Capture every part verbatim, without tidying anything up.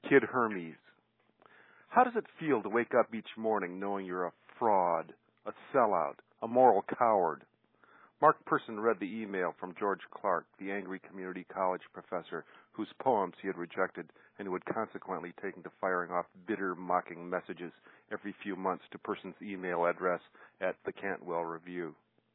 Kid Hermes. How does it feel to wake up each morning knowing you're a fraud, a sellout, a moral coward? Mark Person read the email from George Clark, the angry community college professor whose poems he had rejected and who had consequently taken to firing off bitter, mocking messages every few months to Person's email address at the Cantwell Review.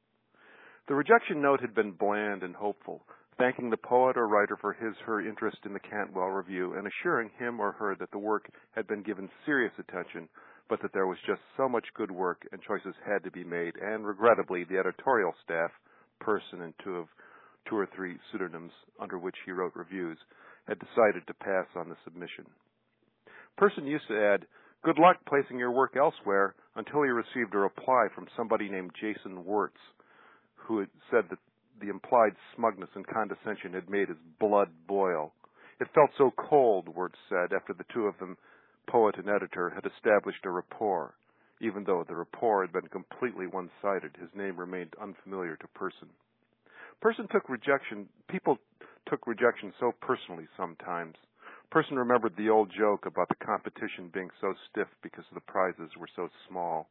The rejection note had been bland and hopeful, thanking the poet or writer for his her interest in the Cantwell Review and assuring him or her that the work had been given serious attention, but that there was just so much good work and choices had to be made, and regrettably the editorial staff, Person and two of two or three pseudonyms under which he wrote reviews, had decided to pass on the submission. Person used to add, "Good luck placing your work elsewhere," until he received a reply from somebody named Jason Wirtz, who had said that the implied smugness and condescension had made his blood boil. It felt so cold, Wirtz said, after the two of them, poet and editor, had established a rapport. Even though the rapport had been completely one-sided, his name remained unfamiliar to Person. Person took rejection, people took rejection so personally sometimes. Person remembered the old joke about the competition being so stiff because the prizes were so small.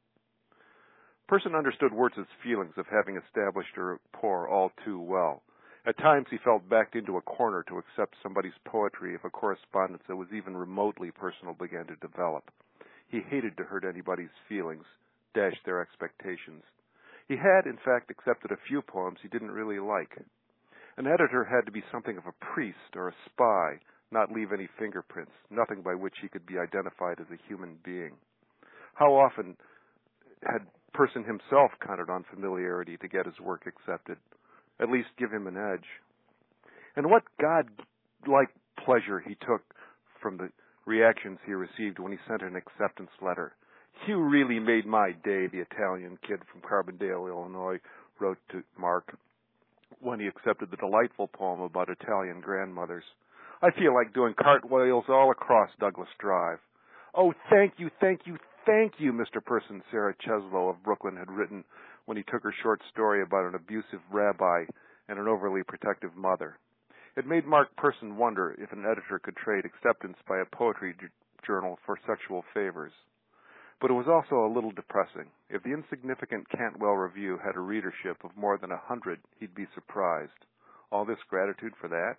Person understood Wirtz's feelings of having established a rapport all too well. At times he felt backed into a corner to accept somebody's poetry if a correspondence that was even remotely personal began to develop. He hated to hurt anybody's feelings, dash their expectations. He had, in fact, accepted a few poems he didn't really like. An editor had to be something of a priest or a spy, not leave any fingerprints, nothing by which he could be identified as a human being. How often had Person himself counted on familiarity to get his work accepted, at least give him an edge? And what God-like pleasure he took from the reactions he received when he sent an acceptance letter. "You really made my day," the Italian kid from Carbondale, Illinois, wrote to Mark when he accepted the delightful poem about Italian grandmothers. "I feel like doing cartwheels all across Douglas Drive." "Oh, thank you, thank you, thank you," Mister Person, Sarah Cheslow of Brooklyn had written when he took her short story about an abusive rabbi and an overly protective mother. It made Mark Person wonder if an editor could trade acceptance by a poetry j- journal for sexual favors. But it was also a little depressing. If the insignificant Cantwell Review had a readership of more than a hundred, he'd be surprised. All this gratitude for that?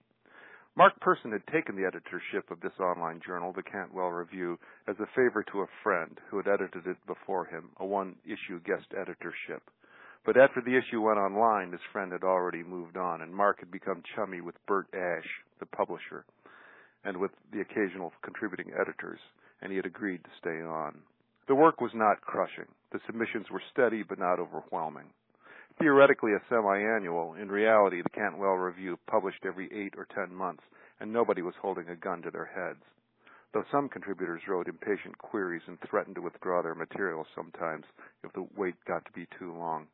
Mark Person had taken the editorship of this online journal, the Cantwell Review, as a favor to a friend who had edited it before him, a one-issue guest editorship. But after the issue went online, his friend had already moved on, and Mark had become chummy with Bert Ash, the publisher, and with the occasional contributing editors, and he had agreed to stay on. The work was not crushing. The submissions were steady but not overwhelming. Theoretically a semi-annual, in reality the Cantwell Review published every eight or ten months, and nobody was holding a gun to their heads, though some contributors wrote impatient queries and threatened to withdraw their material sometimes if the wait got to be too long.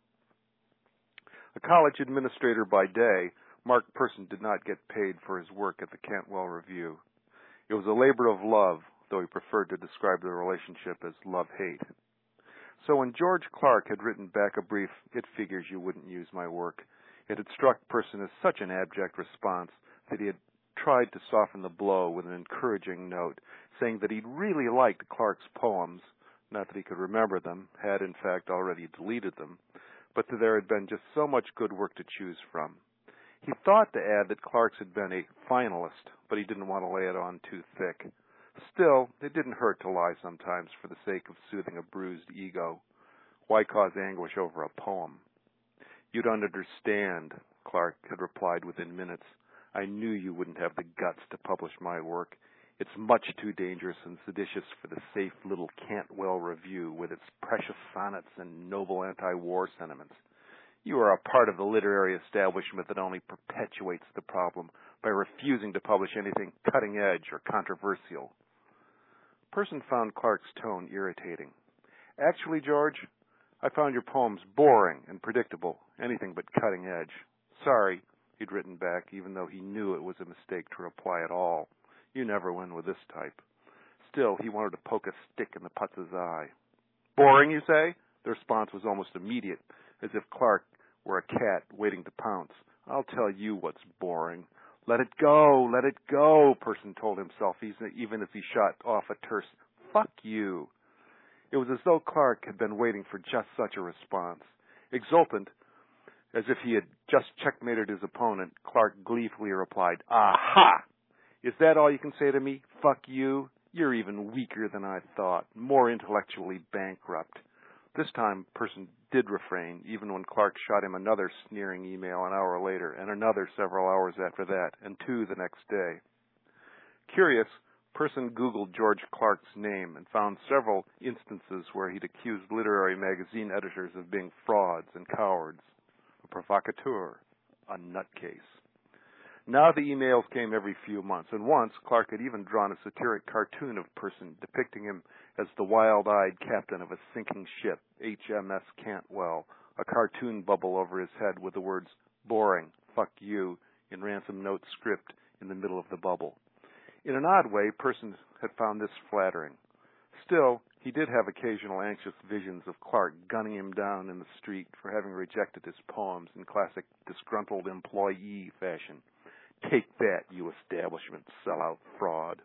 A college administrator by day, Mark Person did not get paid for his work at the Cantwell Review. It was a labor of love, though he preferred to describe the relationship as love-hate. So when George Clark had written back a brief, "It figures you wouldn't use my work," it had struck Person as such an abject response that he had tried to soften the blow with an encouraging note, saying that he'd really liked Clark's poems, not that he could remember them, had in fact already deleted them, but that there had been just so much good work to choose from. He thought to add that Clark's had been a finalist, but he didn't want to lay it on too thick. Still, it didn't hurt to lie sometimes for the sake of soothing a bruised ego. Why cause anguish over a poem? "You don't understand," Clark had replied within minutes. "I knew you wouldn't have the guts to publish my work. It's much too dangerous and seditious for the safe little Cantwell Review with its precious sonnets and noble anti-war sentiments. You are a part of the literary establishment that only perpetuates the problem by refusing to publish anything cutting-edge or controversial." Person found Clark's tone irritating. "Actually, George, I found your poems boring and predictable, anything but cutting-edge. Sorry," he'd written back, even though he knew it was a mistake to reply at all. You never win with this type. Still, he wanted to poke a stick in the putz's eye. "Boring, you say?" The response was almost immediate, as if Clark were a cat waiting to pounce. "I'll tell you what's boring. Let it go, let it go, Person told himself, even as he shot off a terse, fuck you. It was as though Clark had been waiting for just such a response. Exultant, as if he had just checkmated his opponent, Clark gleefully replied, aha! Is that all you can say to me? Fuck you? You're even weaker than I thought, more intellectually bankrupt. This time, Person did refrain, even when Clark shot him another sneering email an hour later, and another several hours after that, and two the next day. Curious, Person Googled George Clark's name and found several instances where he'd accused literary magazine editors of being frauds and cowards, a provocateur, a nutcase. Now the emails came every few months, and once Clark had even drawn a satiric cartoon of Person depicting him as the wild-eyed captain of a sinking ship, H M S Cantwell, a cartoon bubble over his head with the words, boring, fuck you, in ransom note script in the middle of the bubble. In an odd way, Person had found this flattering. Still, he did have occasional anxious visions of Clark gunning him down in the street for having rejected his poems in classic disgruntled employee fashion. Take that, you establishment sellout fraud.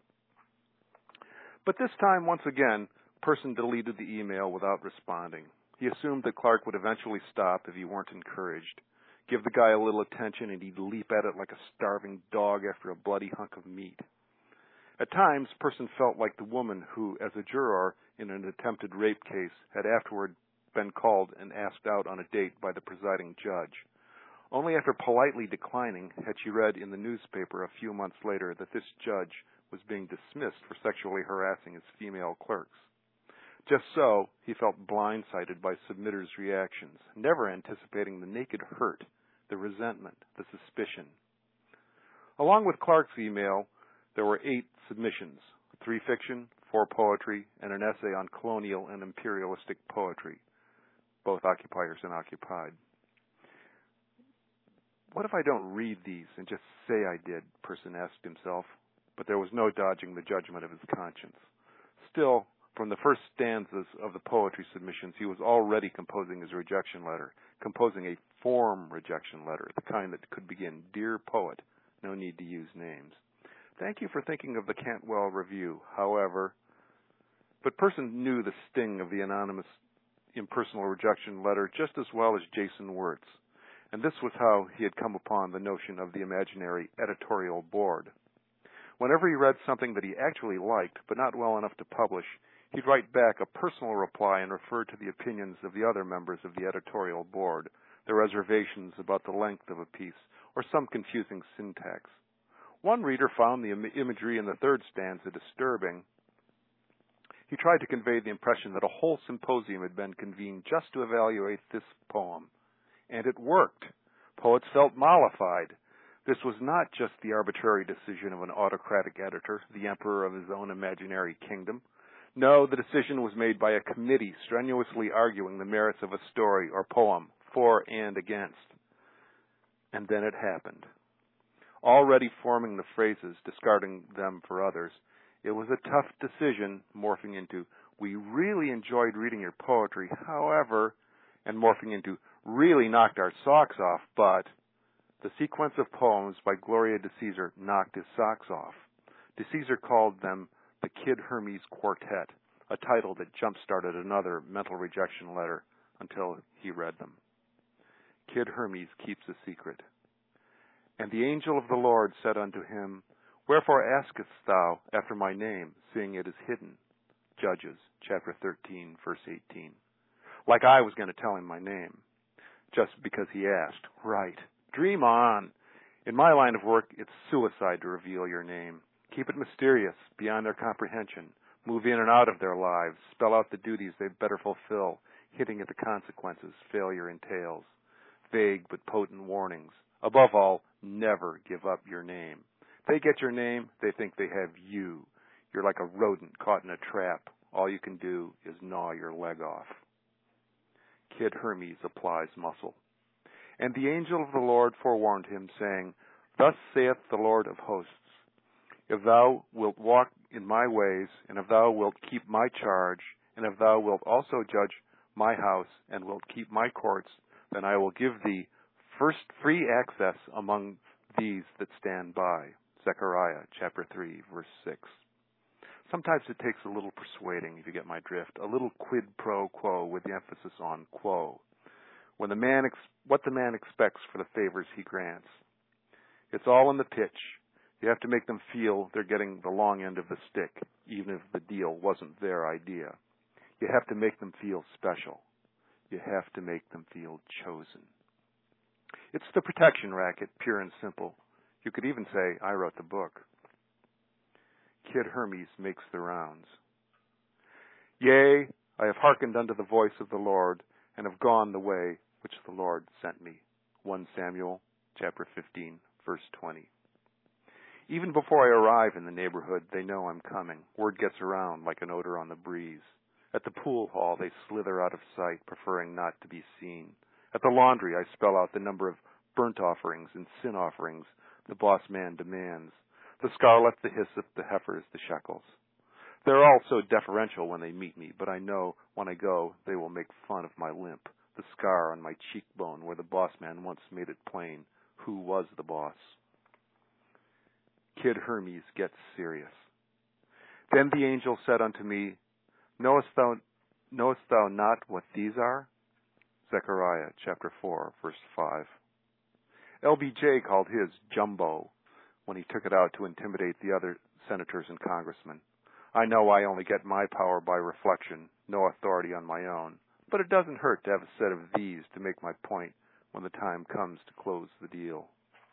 But this time, once again, Person deleted the email without responding. He assumed that Clark would eventually stop if he weren't encouraged. Give the guy a little attention and he'd leap at it like a starving dog after a bloody hunk of meat. At times, Person felt like the woman who, as a juror in an attempted rape case, had afterward been called and asked out on a date by the presiding judge. Only after politely declining had she read in the newspaper a few months later that this judge was being dismissed for sexually harassing his female clerks. Just so, he felt blindsided by submitters' reactions, never anticipating the naked hurt, the resentment, the suspicion. Along with Clark's email, there were eight submissions, three fiction, four poetry, and an essay on colonial and imperialistic poetry, both occupiers and occupied. What if I don't read these and just say I did, Person asked himself, but there was no dodging the judgment of his conscience. Still, from the first stanzas of the poetry submissions, he was already composing his rejection letter, composing a form rejection letter, the kind that could begin, Dear Poet, no need to use names. Thank you for thinking of the Cantwell Review, however. But Person knew the sting of the anonymous impersonal rejection letter just as well as Jason Wirtz, and this was how he had come upon the notion of the imaginary editorial board. Whenever he read something that he actually liked, but not well enough to publish, he'd write back a personal reply and refer to the opinions of the other members of the editorial board, their reservations about the length of a piece, or some confusing syntax. One reader found the im- imagery in the third stanza disturbing. He tried to convey the impression that a whole symposium had been convened just to evaluate this poem. And it worked. Poets felt mollified. This was not just the arbitrary decision of an autocratic editor, the emperor of his own imaginary kingdom. No, the decision was made by a committee strenuously arguing the merits of a story or poem, for and against. And then it happened. Already forming the phrases, discarding them for others, it was a tough decision, morphing into, we really enjoyed reading your poetry, however, and morphing into, really knocked our socks off, but the sequence of poems by Gloria DeCesar knocked his socks off. DeCesar called them the Kid Hermes Quartet, a title that jump-started another mental rejection letter until he read them. Kid Hermes keeps a secret. And the angel of the Lord said unto him, Wherefore askest thou after my name, seeing it is hidden? Judges, chapter thirteen, verse eighteen. Like I was going to tell him my name, just because he asked. Right. Dream on. In my line of work, it's suicide to reveal your name. Keep it mysterious, beyond their comprehension. Move in and out of their lives. Spell out the duties they'd better fulfill, hinting at the consequences failure entails. Vague but potent warnings. Above all, never give up your name. If they get your name, they think they have you. You're like a rodent caught in a trap. All you can do is gnaw your leg off. Kid Hermes applies muscle. And the angel of the Lord forewarned him, saying, Thus saith the Lord of hosts, If thou wilt walk in my ways, and if thou wilt keep my charge, and if thou wilt also judge my house, and wilt keep my courts, then I will give thee first free access among these that stand by. Zechariah chapter three, verse six. Sometimes it takes a little persuading, if you get my drift, a little quid pro quo with the emphasis on quo. When the man ex- what the man expects for the favors he grants. It's all in the pitch. You have to make them feel they're getting the long end of the stick, even if the deal wasn't their idea. You have to make them feel special. You have to make them feel chosen. It's the protection racket, pure and simple. You could even say, I wrote the book. Kid Hermes makes the rounds. Yea, I have hearkened unto the voice of the Lord, and have gone the way which the Lord sent me. First Samuel chapter fifteen, verse twenty. Even before I arrive in the neighborhood, they know I'm coming. Word gets around like an odor on the breeze. At the pool hall, they slither out of sight, preferring not to be seen. At the laundry, I spell out the number of burnt offerings and sin offerings the boss man demands. The scarlet, the hyssop, the heifers, the shekels. They're all so deferential when they meet me, but I know when I go, they will make fun of my limp, the scar on my cheekbone where the boss man once made it plain who was the boss. Kid Hermes gets serious. Then the angel said unto me, Knowest thou, knowest thou not what these are? Zechariah chapter four, verse five. L B J called his Jumbo when he took it out to intimidate the other senators and congressmen. I know I only get my power by reflection, no authority on my own, but it doesn't hurt to have a set of these to make my point when the time comes to close the deal.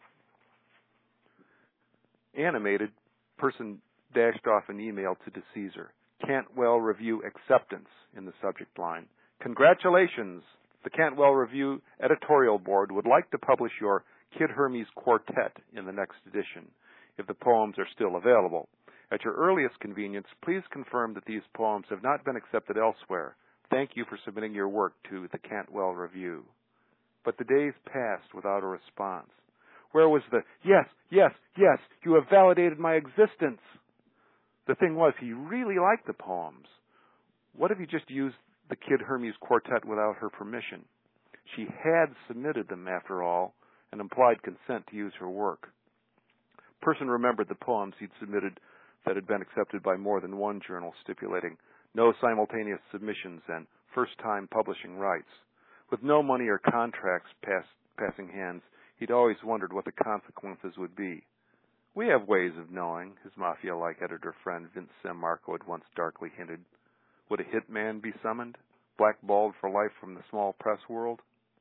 Animated, person dashed off an email to DeCesar. Cantwell Review acceptance in the subject line. Congratulations! The Cantwell Review editorial board would like to publish your Kid Hermes Quartet in the next edition, if the poems are still available. At your earliest convenience, please confirm that these poems have not been accepted elsewhere. Thank you for submitting your work to the Cantwell Review. But the days passed without a response. Where was the, yes, yes, yes, you have validated my existence? The thing was, he really liked the poems. What if he just used the Kid Hermes Quartet without her permission? She had submitted them, after all, and implied consent to use her work. Person remembered the poems he'd submitted that had been accepted by more than one journal, stipulating no simultaneous submissions and first-time publishing rights. With no money or contracts pass, passing hands, he'd always wondered what the consequences would be. We have ways of knowing, his mafia-like editor friend Vince Sammarco had once darkly hinted. Would a hitman be summoned, blackballed for life from the small press world?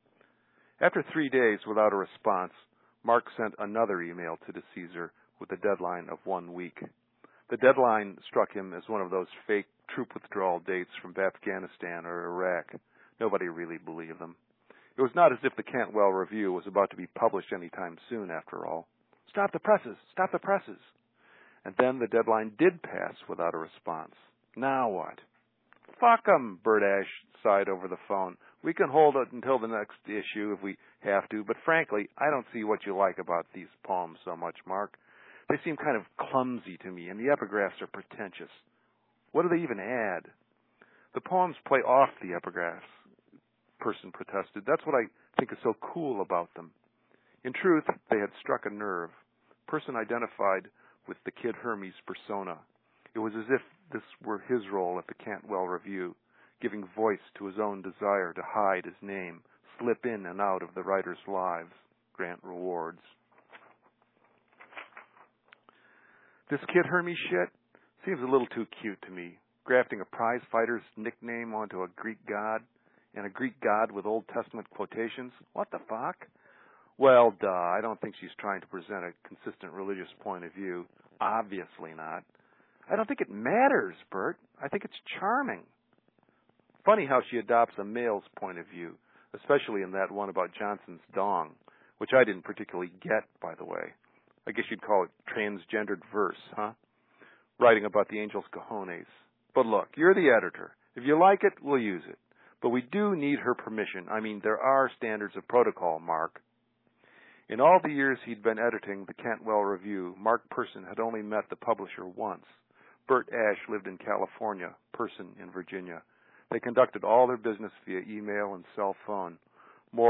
After three days without a response, Mark sent another email to DeCesar with a deadline of one week. The deadline struck him as one of those fake troop withdrawal dates from Afghanistan or Iraq. Nobody really believed them. It was not as if the Cantwell Review was about to be published any time soon, after all. Stop the presses! Stop the presses! And then the deadline did pass without a response. Now what? Fuck 'em, Bert Ash sighed over the phone. We can hold it until the next issue if we have to, but frankly, I don't see what you like about these poems so much, Mark. They seem kind of clumsy to me, and the epigraphs are pretentious. What do they even add? The poems play off the epigraphs, Person protested. That's what I think is so cool about them. In truth, they had struck a nerve. Person identified with the Kid Hermes persona. It was as if this were his role at the Cantwell Review, giving voice to his own desire to hide his name, slip in and out of the writers' lives, grant rewards. This Kid Hermes shit seems a little too cute to me, grafting a prize fighter's nickname onto a Greek god, and a Greek god with Old Testament quotations. What the fuck? Well, duh, I don't think she's trying to present a consistent religious point of view. Obviously not. I don't think it matters, Bert. I think it's charming. Funny how she adopts a male's point of view, especially in that one about Johnson's dong, which I didn't particularly get, by the way. I guess you'd call it transgendered verse, huh? Writing about the angel's cojones. But look, you're the editor. If you like it, we'll use it. But we do need her permission. I mean, there are standards of protocol, Mark. In all the years he'd been editing the Cantwell Review, Mark Person had only met the publisher once. Bert Ash lived in California, Person in Virginia. They conducted all their business via email and cell phone. More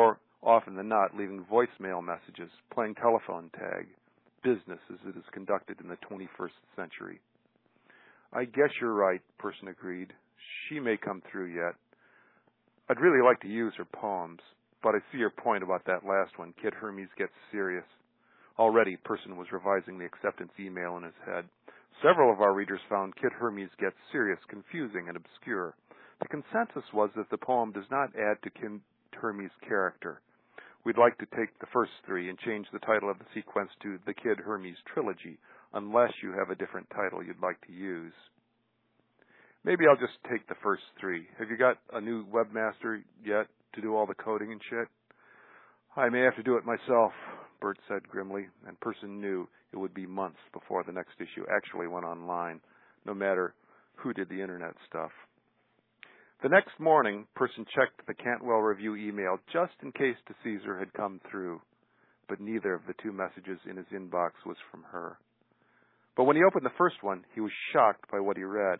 often than not leaving voicemail messages, playing telephone tag, business as it is conducted in the twenty-first century. I guess you're right, person agreed. She may come through yet. I'd really like to use her poems, but I see your point about that last one, Kid Hermes Gets Serious. Already, person was revising the acceptance email in his head. Several of our readers found Kid Hermes Gets Serious confusing and obscure. The consensus was that the poem does not add to Kid Hermes' character. We'd like to take the first three and change the title of the sequence to The Kid Hermes Trilogy, unless you have a different title you'd like to use. Maybe I'll just take the first three. Have you got a new webmaster yet to do all the coding and shit? I may have to do it myself, Bert said grimly, and person knew it would be months before the next issue actually went online, no matter who did the internet stuff. The next morning, person checked the Cantwell Review email just in case DeCesar had come through, but neither of the two messages in his inbox was from her. But when he opened the first one, he was shocked by what he read.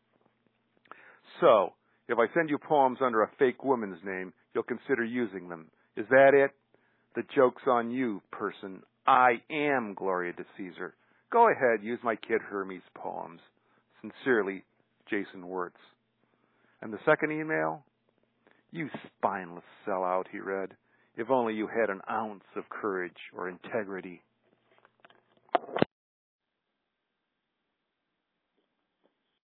So, if I send you poems under a fake woman's name, you'll consider using them. Is that it? The joke's on you, person. I am Gloria DeCesar. Go ahead, use my Kid Hermes poems. Sincerely, Jason Wirtz. And the second email? You spineless sellout, he read. If only you had an ounce of courage or integrity.